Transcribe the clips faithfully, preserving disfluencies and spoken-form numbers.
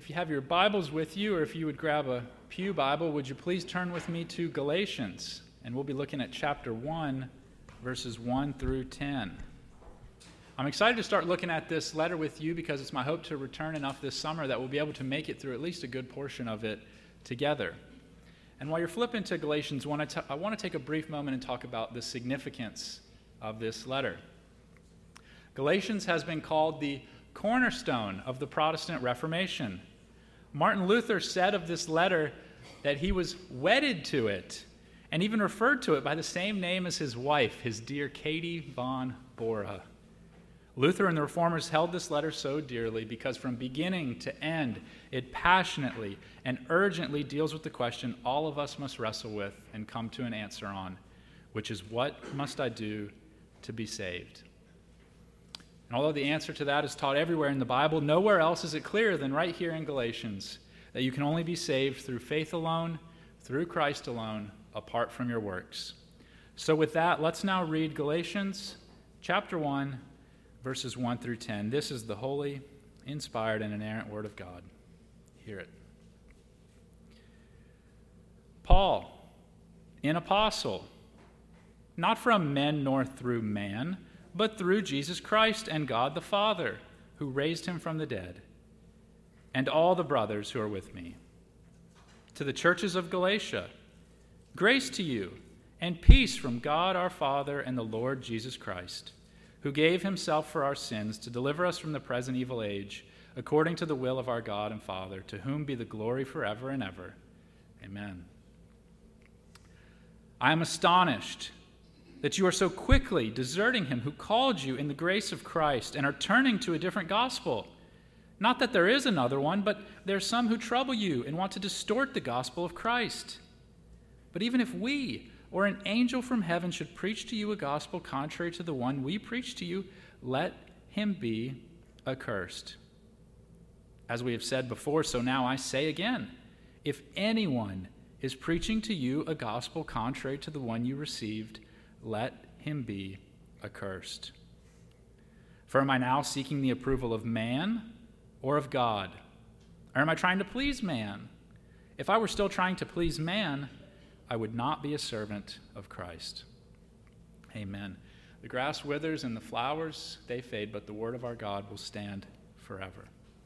If you have your Bibles with you, or if you would grab a pew Bible, would you please turn with me to Galatians? And we'll be looking at chapter one, verses one through ten. I'm excited to start looking at this letter with you because it's my hope to return enough this summer that we'll be able to make it through at least a good portion of it together. And while you're flipping to Galatians one, I, t- I want to take a brief moment and talk about the significance of this letter. Galatians has been called the cornerstone of the Protestant Reformation. Martin Luther said of this letter that he was wedded to it and even referred to it by the same name as his wife, his dear Katie von Bora. Luther and the Reformers held this letter so dearly because from beginning to end, it passionately and urgently deals with the question all of us must wrestle with and come to an answer on, which is, what must I do to be saved? And although the answer to that is taught everywhere in the Bible, nowhere else is it clearer than right here in Galatians, that you can only be saved through faith alone, through Christ alone, apart from your works. So with that, let's now read Galatians chapter one, verses one through ten. This is the holy, inspired, and inerrant Word of God. Hear it. Paul, an apostle, not from men nor through man, but through Jesus Christ and God the Father, who raised him from the dead, and all the brothers who are with me. To the churches of Galatia, grace to you and peace from God our Father and the Lord Jesus Christ, who gave himself for our sins to deliver us from the present evil age, according to the will of our God and Father, to whom be the glory forever and ever. Amen. I am astonished that you are so quickly deserting him who called you in the grace of Christ and are turning to a different gospel. Not that there is another one, but there are some who trouble you and want to distort the gospel of Christ. But even if we or an angel from heaven should preach to you a gospel contrary to the one we preach to you, let him be accursed. As we have said before, so now I say again, if anyone is preaching to you a gospel contrary to the one you received, let him be accursed. For am I now seeking the approval of man or of God? Or am I trying to please man? If I were still trying to please man, I would not be a servant of Christ. Amen. The grass withers and the flowers, they fade, but the word of our God will stand forever.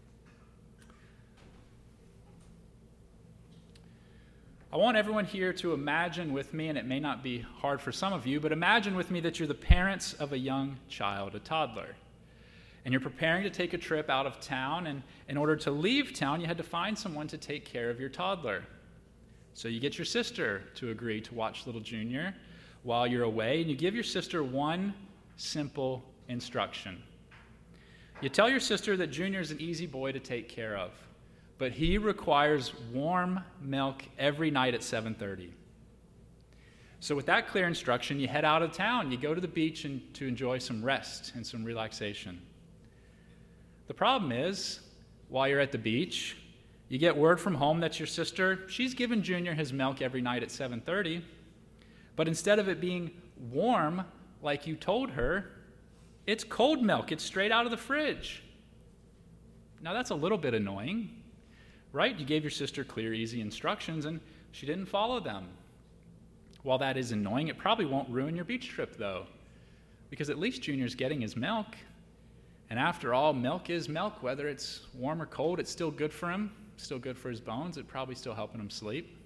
I want everyone here to imagine with me, and it may not be hard for some of you, but imagine with me that you're the parents of a young child, a toddler, and you're preparing to take a trip out of town, and in order to leave town, you had to find someone to take care of your toddler. So you get your sister to agree to watch little Junior while you're away, and you give your sister one simple instruction. You tell your sister that Junior is an easy boy to take care of, but he requires warm milk every night at seven thirty. So with that clear instruction, you head out of town. You go to the beach and to enjoy some rest and some relaxation. The problem is, while you're at the beach, you get word from home that your sister, she's given Junior his milk every night at seven thirty, but instead of it being warm like you told her, it's cold milk. It's straight out of the fridge. Now that's a little bit annoying. Right? You gave your sister clear, easy instructions, and she didn't follow them. While that is annoying, it probably won't ruin your beach trip, though, because at least Junior's getting his milk. And after all, milk is milk. Whether it's warm or cold, it's still good for him, still good for his bones. It's probably still helping him sleep.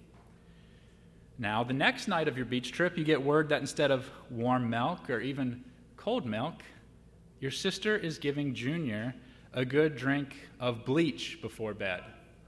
Now, the next night of your beach trip, you get word that instead of warm milk or even cold milk, your sister is giving Junior a good drink of bleach before bed.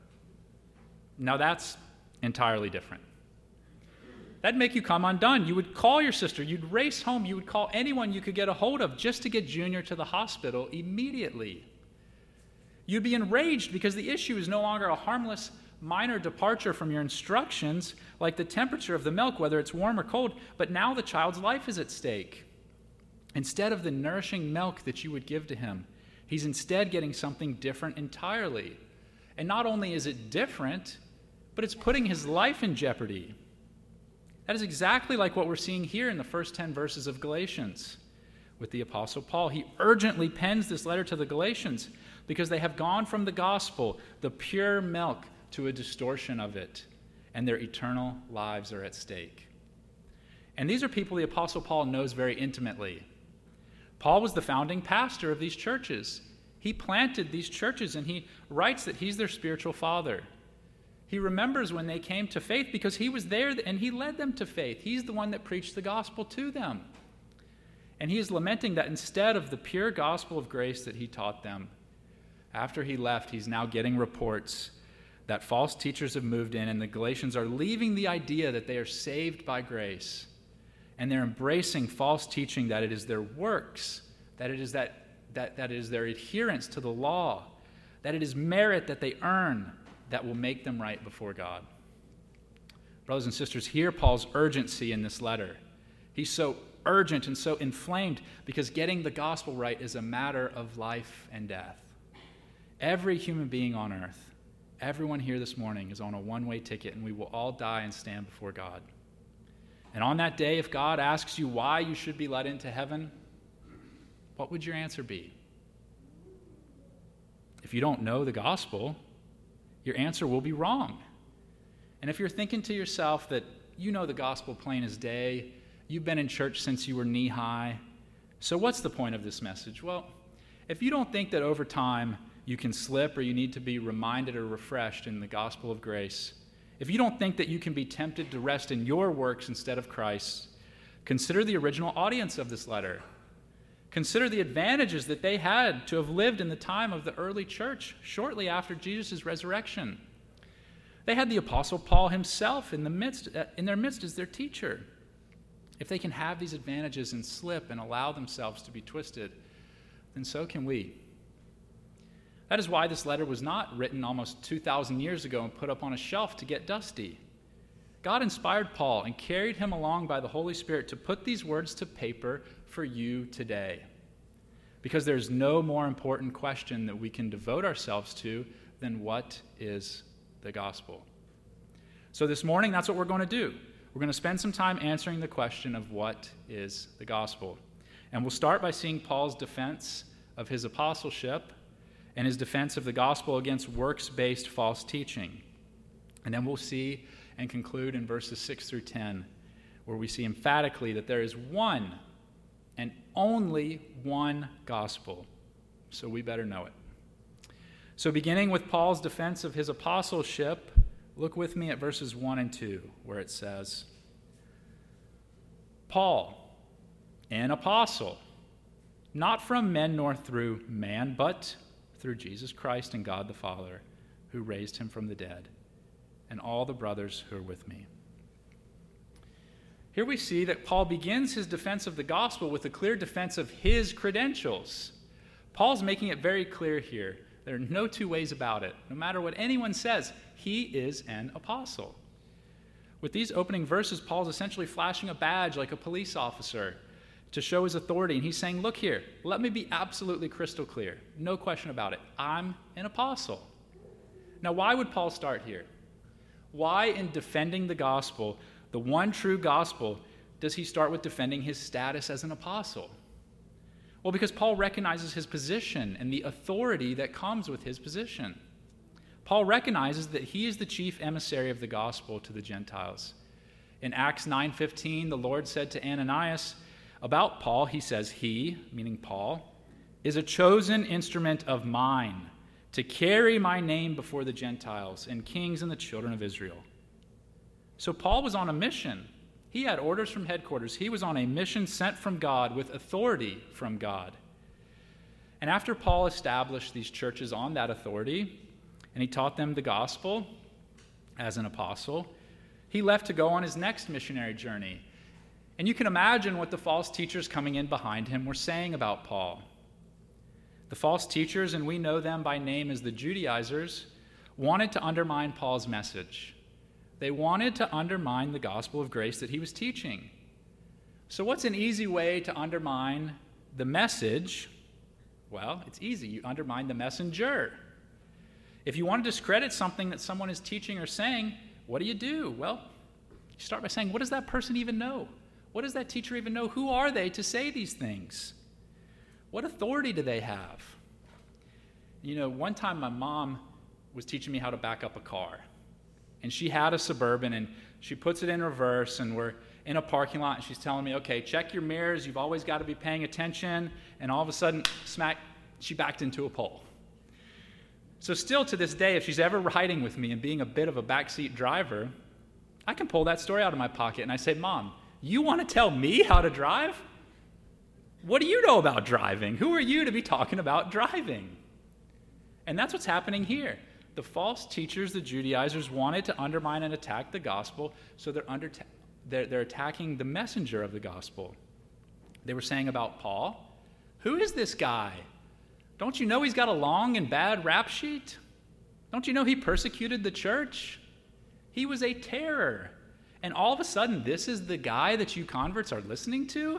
Now that's entirely different. That'd make you come undone. You would call your sister. You'd race home. You would call anyone you could get a hold of just to get Junior to the hospital immediately. You'd be enraged because the issue is no longer a harmless minor departure from your instructions, like the temperature of the milk, whether it's warm or cold, but now the child's life is at stake. Instead of the nourishing milk that you would give to him, he's instead getting something different entirely. And not only is it different, but it's putting his life in jeopardy. That is exactly like what we're seeing here in the first ten verses of Galatians with the Apostle Paul. He urgently pens this letter to the Galatians because they have gone from the gospel, the pure milk, to a distortion of it, and their eternal lives are at stake. And these are people the Apostle Paul knows very intimately. Paul was the founding pastor of these churches. He planted these churches, and he writes that he's their spiritual father. He remembers when they came to faith because he was there and he led them to faith. He's the one that preached the gospel to them. And he is lamenting that instead of the pure gospel of grace that he taught them, after he left, he's now getting reports that false teachers have moved in, and the Galatians are leaving the idea that they are saved by grace. And they're embracing false teaching that it is their works, that it is that, that, that it is their adherence to the law, that it is merit that they earn that will make them right before God. Brothers and sisters, hear Paul's urgency in this letter. He's so urgent and so inflamed because getting the gospel right is a matter of life and death. Every human being on earth, everyone here this morning is on a one-way ticket, and we will all die and stand before God. And on that day, if God asks you why you should be let into heaven, what would your answer be? If you don't know the gospel, your answer will be wrong. And if you're thinking to yourself that you know the gospel plain as day, you've been in church since you were knee-high, so what's the point of this message? Well, if you don't think that over time you can slip or you need to be reminded or refreshed in the gospel of grace, if you don't think that you can be tempted to rest in your works instead of Christ's, consider the original audience of this letter. Consider the advantages that they had to have lived in the time of the early church shortly after Jesus' resurrection. They had the Apostle Paul himself in the midst, in their midst as their teacher. If they can have these advantages and slip and allow themselves to be twisted, then so can we. That is why this letter was not written almost two thousand years ago and put up on a shelf to get dusty. God inspired Paul and carried him along by the Holy Spirit to put these words to paper for you today. Because there's no more important question that we can devote ourselves to than what is the gospel. So this morning, that's what we're going to do. We're going to spend some time answering the question of what is the gospel. And we'll start by seeing Paul's defense of his apostleship and his defense of the gospel against works-based false teaching. And then we'll see and conclude in verses six through ten, where we see emphatically that there is one and only one gospel. So we better know it. So beginning with Paul's defense of his apostleship, look with me at verses one and two, where it says, Paul, an apostle, not from men nor through man, but through Jesus Christ and God the Father, who raised him from the dead, and all the brothers who are with me. Here we see that Paul begins his defense of the gospel with a clear defense of his credentials. Paul's making it very clear here. There are no two ways about it. No matter what anyone says, he is an apostle. With these opening verses, Paul's essentially flashing a badge like a police officer to show his authority. And he's saying, look here, let me be absolutely crystal clear. No question about it. I'm an apostle. Now, why would Paul start here? Why, in defending the gospel, the one true gospel, does he start with defending his status as an apostle? Well, because Paul recognizes his position and the authority that comes with his position. Paul recognizes that he is the chief emissary of the gospel to the Gentiles. In Acts nine fifteen, the Lord said to Ananias about Paul, he says, he, meaning Paul, is a chosen instrument of mine to carry my name before the Gentiles and kings and the children of Israel. So Paul was on a mission. He had orders from headquarters. He was on a mission sent from God with authority from God. And after Paul established these churches on that authority, and he taught them the gospel as an apostle, he left to go on his next missionary journey. And you can imagine what the false teachers coming in behind him were saying about Paul. The false teachers, and we know them by name as the Judaizers, wanted to undermine Paul's message. They wanted to undermine the gospel of grace that he was teaching. So what's an easy way to undermine the message? Well, it's easy. You undermine the messenger. If you want to discredit something that someone is teaching or saying, what do you do? Well, you start by saying, what does that person even know? What does that teacher even know? Who are they to say these things? What authority do they have? You know, one time my mom was teaching me how to back up a car. And she had a Suburban, and she puts it in reverse, and we're in a parking lot, and she's telling me, okay, check your mirrors. You've always got to be paying attention. And all of a sudden, smack, she backed into a pole. So still to this day, if she's ever riding with me and being a bit of a backseat driver, I can pull that story out of my pocket, and I say, Mom, you want to tell me how to drive? What do you know about driving? Who are you to be talking about driving? And that's what's happening here. The false teachers, the Judaizers, wanted to undermine and attack the gospel, so they're, under, they're, they're attacking the messenger of the gospel. They were saying about Paul, who is this guy? Don't you know he's got a long and bad rap sheet? Don't you know he persecuted the church? He was a terror. And all of a sudden, this is the guy that you converts are listening to?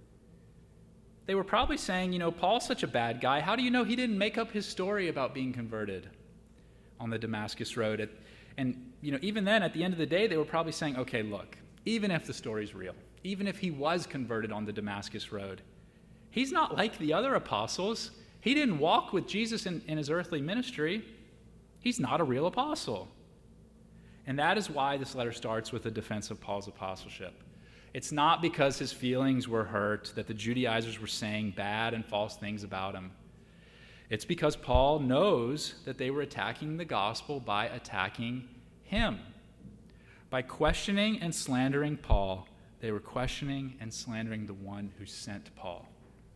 They were probably saying, you know, Paul's such a bad guy. How do you know he didn't make up his story about being converted on the Damascus Road? And, you know, even then, at the end of the day, they were probably saying, okay, look, even if the story's real, even if he was converted on the Damascus Road, he's not like the other apostles. He didn't walk with Jesus in, in his earthly ministry. He's not a real apostle. And that is why this letter starts with a defense of Paul's apostleship. It's not because his feelings were hurt that the Judaizers were saying bad and false things about him. It's because Paul knows that they were attacking the gospel by attacking him. By questioning and slandering Paul, they were questioning and slandering the one who sent Paul.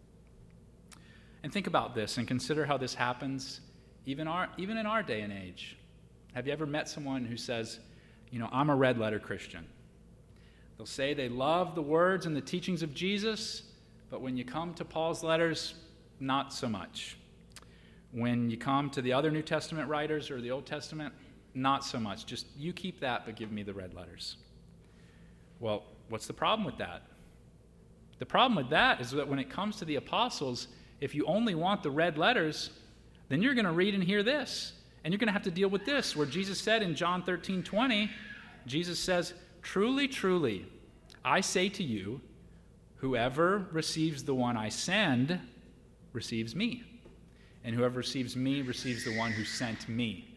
And think about this and consider how this happens even, our, even in our day and age. Have you ever met someone who says, you know, I'm a red letter Christian? They'll say they love the words and the teachings of Jesus, but when you come to Paul's letters, not so much. When you come to the other New Testament writers or the Old Testament, not so much. Just you keep that, but give me the red letters. Well, what's the problem with that? The problem with that is that when it comes to the apostles, if you only want the red letters, then you're going to read and hear this. And you're going to have to deal with this, where Jesus said in John thirteen twenty, Jesus says, truly, truly, I say to you, whoever receives the one I send receives me. And whoever receives me receives the one who sent me.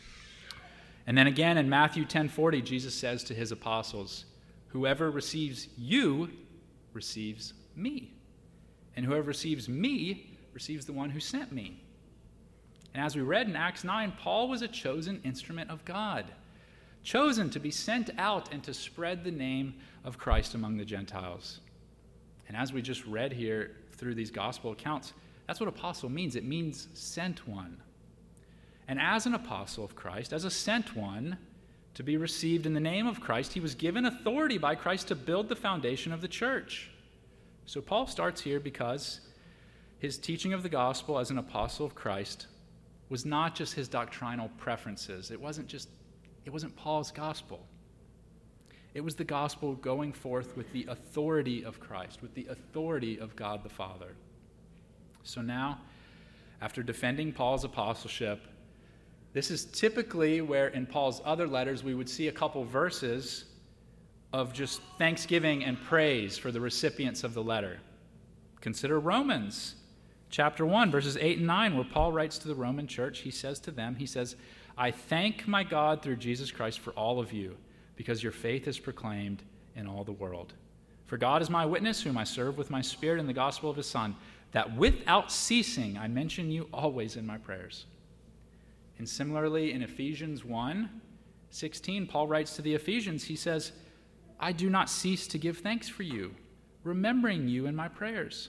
And then again in Matthew ten forty, Jesus says to his apostles, whoever receives you receives me. And whoever receives me receives the one who sent me. And as we read in Acts nine, Paul was a chosen instrument of God, chosen to be sent out and to spread the name of Christ among the Gentiles. And as we just read here through these gospel accounts, that's what apostle means. It means sent one. And as an apostle of Christ, as a sent one to be received in the name of Christ, he was given authority by Christ to build the foundation of the church. So Paul starts here because his teaching of the gospel as an apostle of Christ was not just his doctrinal preferences. It wasn't just, it wasn't Paul's gospel. It was the gospel going forth with the authority of Christ, with the authority of God the Father. So now, after defending Paul's apostleship, this is typically where in Paul's other letters we would see a couple verses of just thanksgiving and praise for the recipients of the letter. Consider Romans chapter one, verses eight and nine, where Paul writes to the Roman church. He says to them, he says, I thank my God through Jesus Christ for all of you, because your faith is proclaimed in all the world. For God is my witness, whom I serve with my spirit in the gospel of his Son, that without ceasing I mention you always in my prayers. And similarly, in Ephesians one sixteen, Paul writes to the Ephesians, he says, I do not cease to give thanks for you, remembering you in my prayers.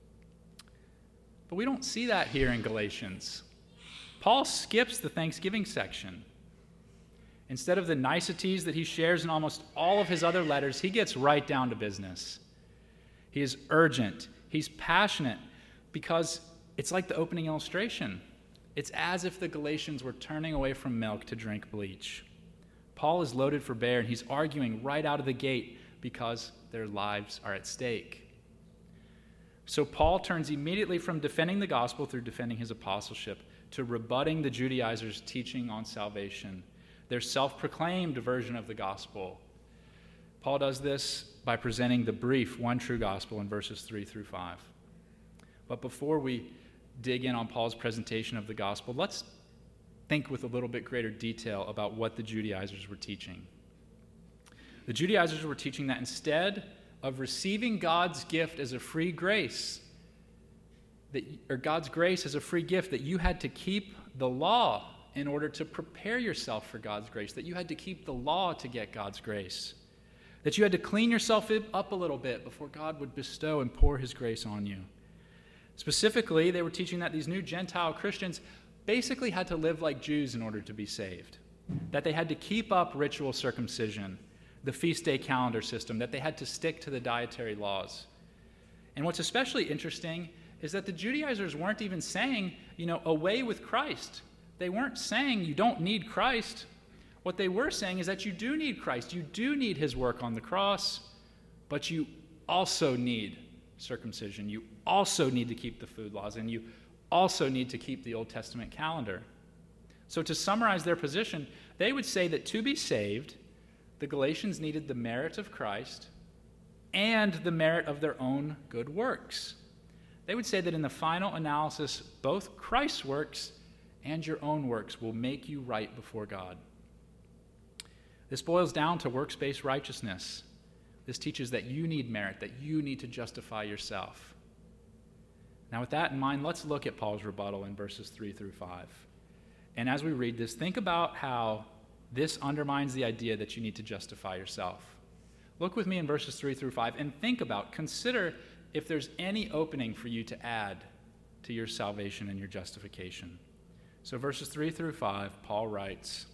But we don't see that here in Galatians. Paul skips the thanksgiving section. Instead of the niceties that he shares in almost all of his other letters, he gets right down to business. He is urgent. He's passionate because it's like the opening illustration. It's as if the Galatians were turning away from milk to drink bleach. Paul is loaded for bear, and he's arguing right out of the gate because their lives are at stake. So Paul turns immediately from defending the gospel through defending his apostleship to rebutting the Judaizers' teaching on salvation, their self-proclaimed version of the gospel. Paul does this by presenting the brief one true gospel in verses three through five. But before we dig in on Paul's presentation of the gospel, let's think with a little bit greater detail about what the Judaizers were teaching. The Judaizers were teaching that instead of receiving God's gift as a free grace, that, or God's grace as a free gift, that you had to keep the law in order to prepare yourself for God's grace, that you had to keep the law to get God's grace, that you had to clean yourself up a little bit before God would bestow and pour his grace on you. Specifically, they were teaching that these new Gentile Christians basically had to live like Jews in order to be saved, that they had to keep up ritual circumcision, the feast day calendar system, that they had to stick to the dietary laws. And what's especially interesting is that the Judaizers weren't even saying, you know, away with Christ. They weren't saying you don't need Christ. What they were saying is that you do need Christ. You do need his work on the cross, but you also need circumcision. You also need to keep the food laws, and you also need to keep the Old Testament calendar. So to summarize their position, they would say that to be saved, the Galatians needed the merit of Christ and the merit of their own good works. They would say that in the final analysis, both Christ's works and your own works will make you right before God. This boils down to works-based righteousness. This teaches that you need merit, that you need to justify yourself. Now, with that in mind, let's look at Paul's rebuttal in verses three through five. And as we read this, think about how this undermines the idea that you need to justify yourself. Look with me in verses three through five and think about, consider if there's any opening for you to add to your salvation and your justification. So verses three through five, Paul writes,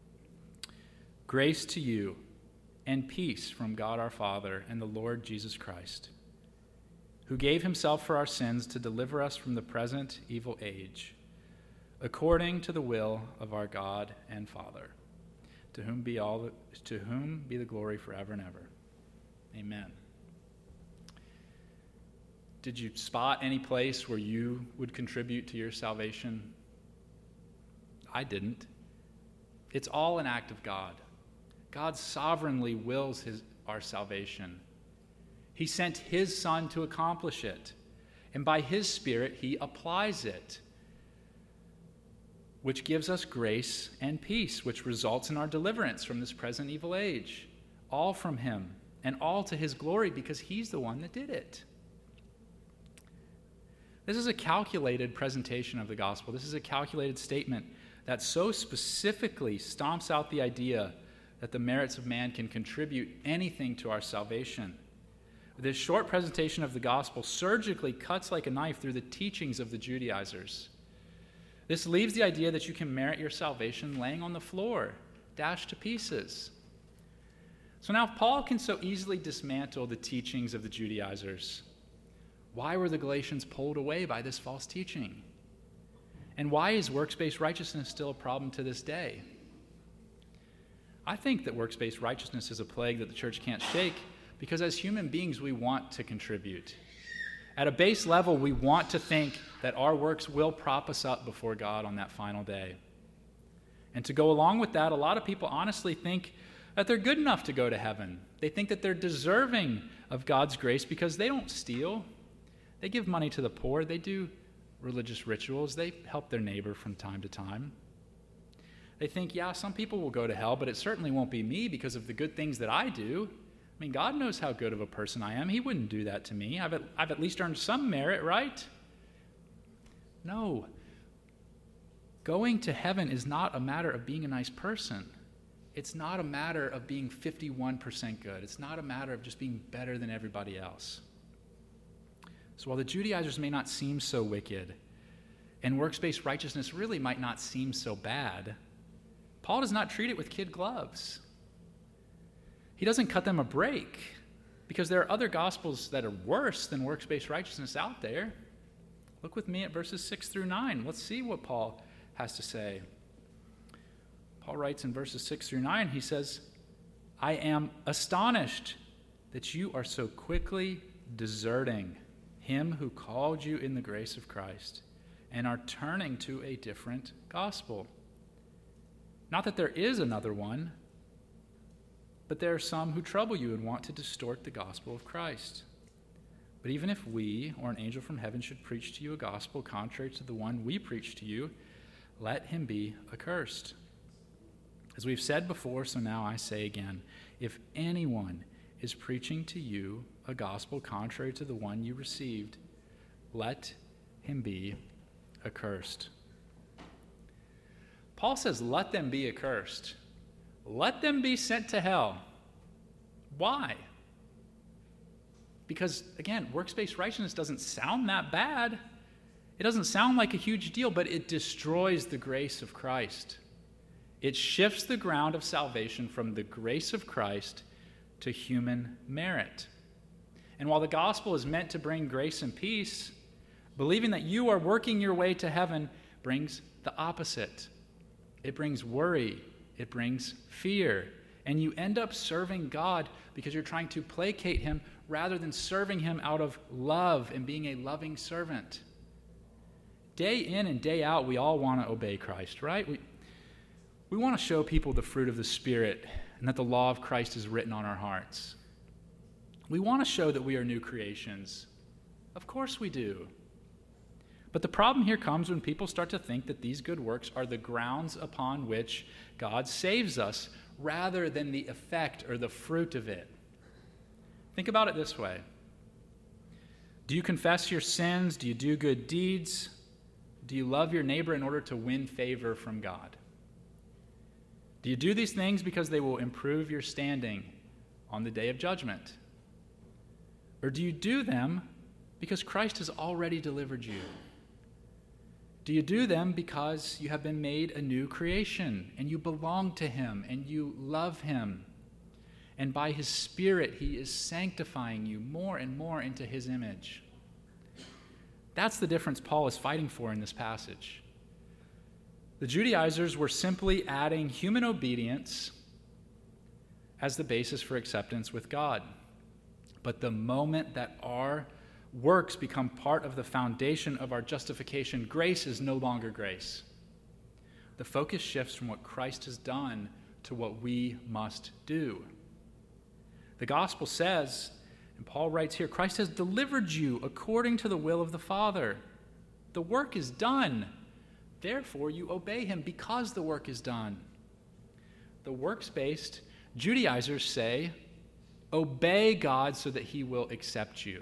"Grace to you and peace from God our Father and the Lord Jesus Christ, who gave himself for our sins to deliver us from the present evil age, according to the will of our God and Father, to whom be all to whom be the glory forever and ever. Amen." Did you spot any place where you would contribute to your salvation? I didn't. It's all an act of God. God sovereignly wills his, our salvation. He sent his Son to accomplish it, and by his Spirit he applies it, which gives us grace and peace, which results in our deliverance from this present evil age, all from him, and all to his glory, because he's the one that did it. This is a calculated presentation of the gospel. This is a calculated statement that so specifically stomps out the idea that the merits of man can contribute anything to our salvation. This short presentation of the gospel surgically cuts like a knife through the teachings of the Judaizers. This leaves the idea that you can merit your salvation laying on the floor, dashed to pieces. So now, if Paul can so easily dismantle the teachings of the Judaizers, why were the Galatians pulled away by this false teaching? And why is works-based righteousness still a problem to this day? I think that works-based righteousness is a plague that the church can't shake because as human beings, we want to contribute. At a base level, we want to think that our works will prop us up before God on that final day. And to go along with that, a lot of people honestly think that they're good enough to go to heaven. They think that they're deserving of God's grace because they don't steal. They give money to the poor. They do religious rituals. They help their neighbor from time to time. They think, yeah, some people will go to hell, but it certainly won't be me because of the good things that I do. I mean, God knows how good of a person I am. He wouldn't do that to me. I've at, I've at least earned some merit, right? No. Going to heaven is not a matter of being a nice person. It's not a matter of being fifty-one percent good. It's not a matter of just being better than everybody else. So while the Judaizers may not seem so wicked, and works-based righteousness really might not seem so bad, Paul does not treat it with kid gloves. He doesn't cut them a break because there are other gospels that are worse than works-based righteousness out there. Look with me at verses six through nine. Let's see what Paul has to say. Paul writes in verses six through nine, he says, "I am astonished that you are so quickly deserting him who called you in the grace of Christ and are turning to a different gospel. Not that there is another one, but there are some who trouble you and want to distort the gospel of Christ. But even if we or an angel from heaven should preach to you a gospel contrary to the one we preach to you, let him be accursed. As we've said before, so now I say again, if anyone is preaching to you a gospel contrary to the one you received, let him be accursed. Paul says, let them be accursed. Let them be sent to hell. Why? Because, again, works-based righteousness doesn't sound that bad. It doesn't sound like a huge deal, but it destroys the grace of Christ. It shifts the ground of salvation from the grace of Christ to human merit. And while the gospel is meant to bring grace and peace, believing that you are working your way to heaven brings the opposite. It brings worry. It brings fear. And you end up serving God because you're trying to placate him rather than serving him out of love and being a loving servant. Day in and day out, we all want to obey Christ, right? We, we want to show people the fruit of the Spirit and that the law of Christ is written on our hearts. We want to show that we are new creations. Of course we do. But the problem here comes when people start to think that these good works are the grounds upon which God saves us rather than the effect or the fruit of it. Think about it this way. Do you confess your sins? Do you do good deeds? Do you love your neighbor in order to win favor from God? Do you do these things because they will improve your standing on the day of judgment? Or do you do them because Christ has already delivered you? Do you do them because you have been made a new creation and you belong to him and you love him? And by his Spirit, he is sanctifying you more and more into his image. That's the difference Paul is fighting for in this passage. The Judaizers were simply adding human obedience as the basis for acceptance with God. But the moment that our works become part of the foundation of our justification, grace is no longer grace. The focus shifts from what Christ has done to what we must do. The gospel says, and Paul writes here, Christ has delivered you according to the will of the Father. The work is done. Therefore, you obey him because the work is done. The works-based Judaizers say, obey God so that he will accept you.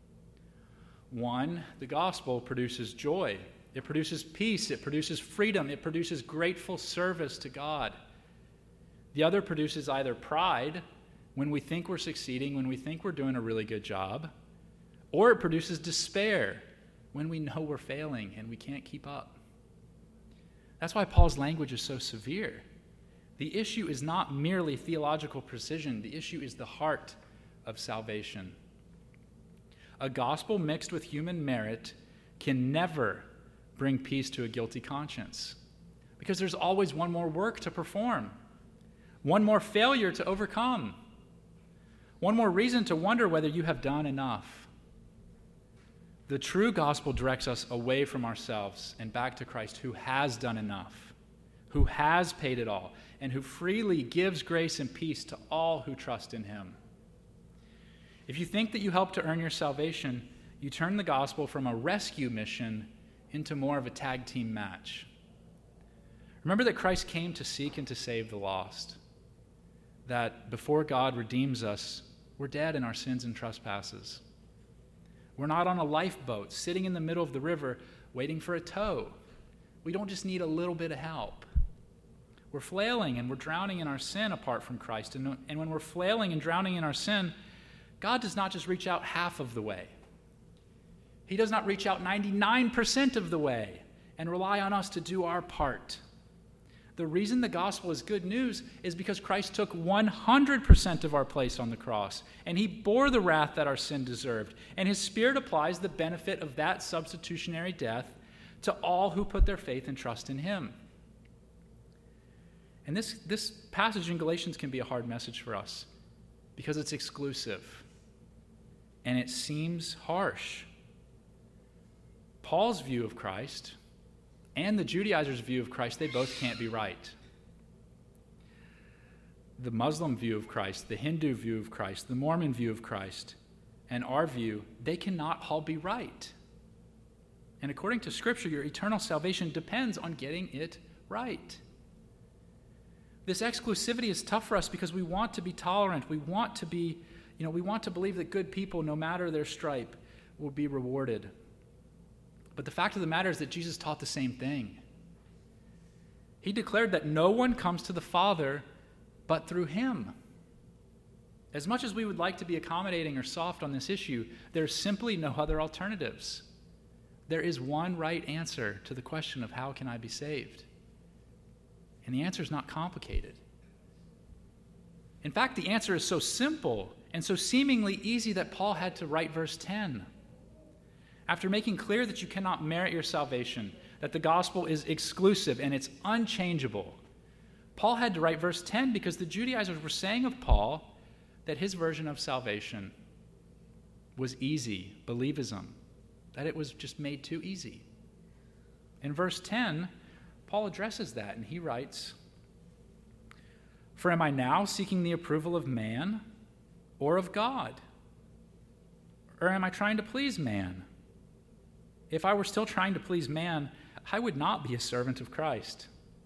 One, the gospel produces joy. It produces peace. It produces freedom. It produces grateful service to God. The other produces either pride, when we think we're succeeding, when we think we're doing a really good job, or it produces despair, when we know we're failing and we can't keep up. That's why Paul's language is so severe. The issue is not merely theological precision. The issue is the heart of salvation. A gospel mixed with human merit can never bring peace to a guilty conscience because there's always one more work to perform, one more failure to overcome, one more reason to wonder whether you have done enough. The true gospel directs us away from ourselves and back to Christ, who has done enough, who has paid it all, and who freely gives grace and peace to all who trust in him. If you think that you help to earn your salvation, you turn the gospel from a rescue mission into more of a tag team match. Remember that Christ came to seek and to save the lost, that before God redeems us, we're dead in our sins and trespasses. We're not on a lifeboat sitting in the middle of the river waiting for a tow. We don't just need a little bit of help. We're flailing and we're drowning in our sin apart from Christ. And, and when we're flailing and drowning in our sin, God does not just reach out half of the way. He does not reach out ninety-nine percent of the way and rely on us to do our part. The reason the gospel is good news is because Christ took one hundred percent of our place on the cross, and he bore the wrath that our sin deserved, and his Spirit applies the benefit of that substitutionary death to all who put their faith and trust in him. And this, this passage in Galatians can be a hard message for us because it's exclusive, and it seems harsh. Paul's view of Christ and the Judaizers' view of Christ, they both can't be right. The Muslim view of Christ, the Hindu view of Christ, the Mormon view of Christ, and our view, they cannot all be right. And according to Scripture, your eternal salvation depends on getting it right. This exclusivity is tough for us because we want to be tolerant. We want to be, you know, we want to believe that good people, no matter their stripe, will be rewarded. But the fact of the matter is that Jesus taught the same thing. He declared that no one comes to the Father but through him. As much as we would like to be accommodating or soft on this issue, there's simply no other alternatives. There is one right answer to the question of how can I be saved? And the answer is not complicated. In fact, the answer is so simple and so seemingly easy that Paul had to write verse ten. After making clear that you cannot merit your salvation, that the gospel is exclusive and it's unchangeable, Paul had to write verse ten because the Judaizers were saying of Paul that his version of salvation was easy, believism, that it was just made too easy. In verse ten, Paul addresses that, and he writes, "For am I now seeking the approval of man or of God? Or am I trying to please man? If I were still trying to please man, I would not be a servant of Christ."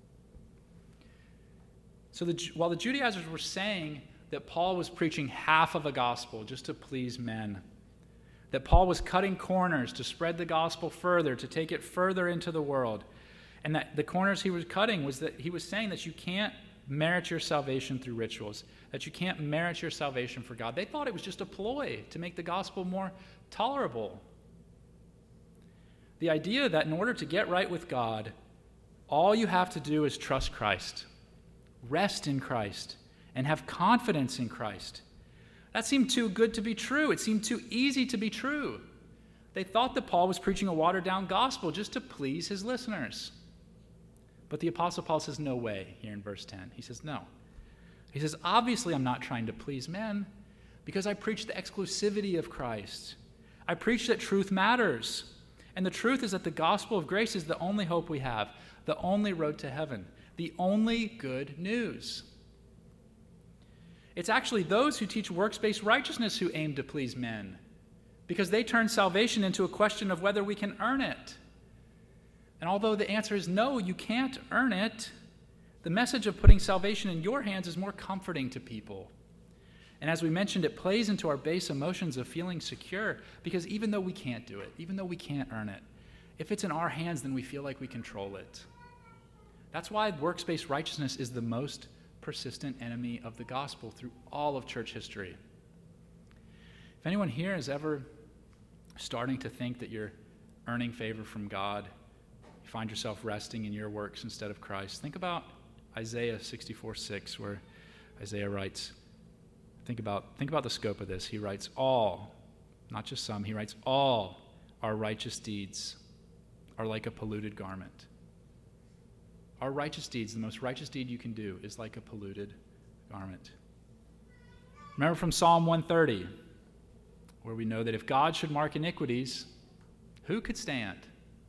So the, while the Judaizers were saying that Paul was preaching half of a gospel just to please men, that Paul was cutting corners to spread the gospel further, to take it further into the world, and that the corners he was cutting was that he was saying that you can't merit your salvation through rituals, that you can't merit your salvation for God. They thought it was just a ploy to make the gospel more tolerable. The idea that in order to get right with God, all you have to do is trust Christ, rest in Christ, and have confidence in Christ. That seemed too good to be true. It seemed too easy to be true. They thought that Paul was preaching a watered-down gospel just to please his listeners. But the Apostle Paul says, no way, here in verse ten. He says, no. He says, obviously I'm not trying to please men because I preach the exclusivity of Christ. I preach that truth matters. And the truth is that the gospel of grace is the only hope we have, the only road to heaven, the only good news. It's actually those who teach works-based righteousness who aim to please men, because they turn salvation into a question of whether we can earn it. And although the answer is no, you can't earn it, the message of putting salvation in your hands is more comforting to people. And as we mentioned, it plays into our base emotions of feeling secure, because even though we can't do it, even though we can't earn it, if it's in our hands, then we feel like we control it. That's why works-based righteousness is the most persistent enemy of the gospel through all of church history. If anyone here is ever starting to think that you're earning favor from God, you find yourself resting in your works instead of Christ, think about Isaiah sixty-four six, where Isaiah writes, think about, think about the scope of this. He writes, all, not just some, he writes, all our righteous deeds are like a polluted garment. Our righteous deeds, the most righteous deed you can do, is like a polluted garment. Remember from Psalm one thirty, where we know that if God should mark iniquities, who could stand?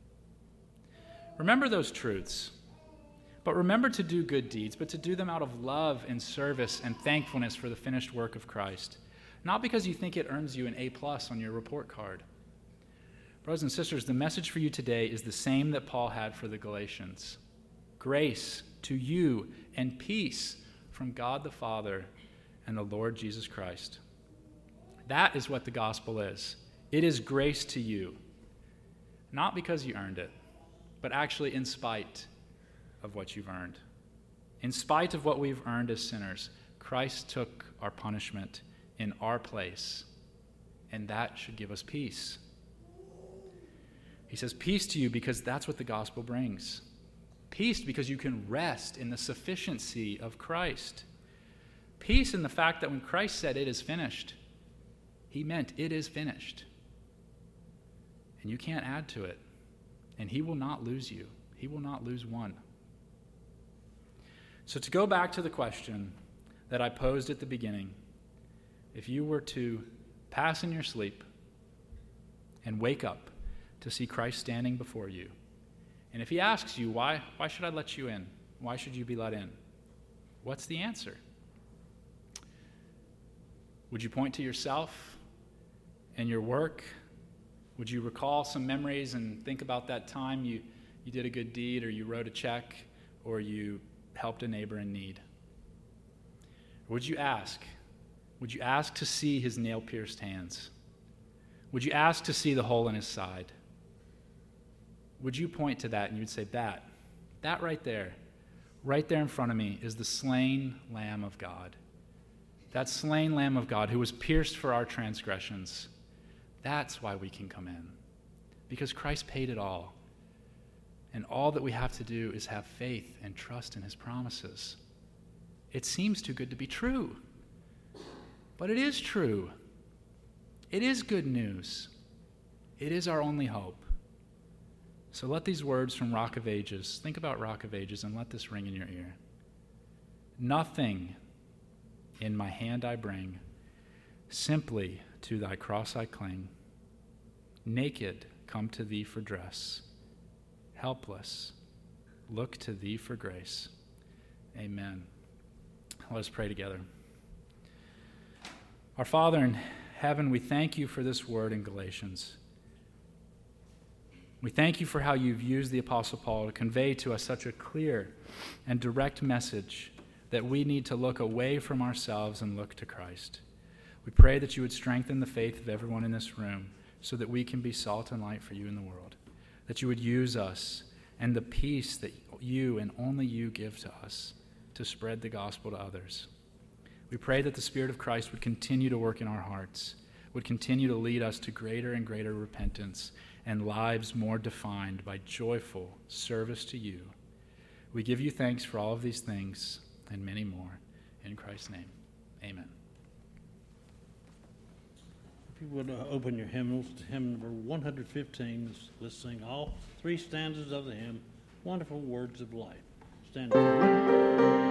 Remember those truths, but remember to do good deeds, but to do them out of love and service and thankfulness for the finished work of Christ, not because you think it earns you an A plus on your report card. Brothers and sisters, the message for you today is the same that Paul had for the Galatians. Grace to you and peace from God the Father and the Lord Jesus Christ. That is what the gospel is. It is grace to you, not because you earned it, but actually in spite of what you've earned. In spite of what we've earned as sinners, Christ took our punishment in our place, and that should give us peace. He says, peace to you because that's what the gospel brings. Peace because you can rest in the sufficiency of Christ. Peace in the fact that when Christ said it is finished, he meant it is finished. And you can't add to it. And he will not lose you. He will not lose one. So to go back to the question that I posed at the beginning, if you were to pass in your sleep and wake up to see Christ standing before you, and if he asks you, why, why should I let you in? Why should you be let in? What's the answer? Would you point to yourself in your work? Would you recall some memories and think about that time you, you did a good deed, or you wrote a check, or you helped a neighbor in need? Or would you ask? Would you ask to see his nail-pierced hands? Would you ask to see the hole in his side? Would you point to that and you'd say, that, that right there, right there in front of me is the slain Lamb of God. That slain Lamb of God who was pierced for our transgressions. That's why we can come in. Because Christ paid it all. And all that we have to do is have faith and trust in his promises. It seems too good to be true. But it is true. It is good news. It is our only hope. So let these words from Rock of Ages, think about Rock of Ages, and let this ring in your ear. Nothing in my hand I bring, simply to thy cross I cling. Naked, come to thee for dress. Helpless, look to thee for grace. Amen. Let us pray together. Our Father in heaven, we thank you for this word in Galatians. We thank you for how you've used the Apostle Paul to convey to us such a clear and direct message that we need to look away from ourselves and look to Christ. We pray that you would strengthen the faith of everyone in this room so that we can be salt and light for you in the world, that you would use us and the peace that you and only you give to us to spread the gospel to others. We pray that the Spirit of Christ would continue to work in our hearts, would continue to lead us to greater and greater repentance and lives more defined by joyful service to you. We give you thanks for all of these things and many more. In Christ's name, amen. If you would uh, open your hymnals to hymn number one hundred fifteen, let's, let's sing all three stanzas of the hymn, Wonderful Words of Life. Stand up.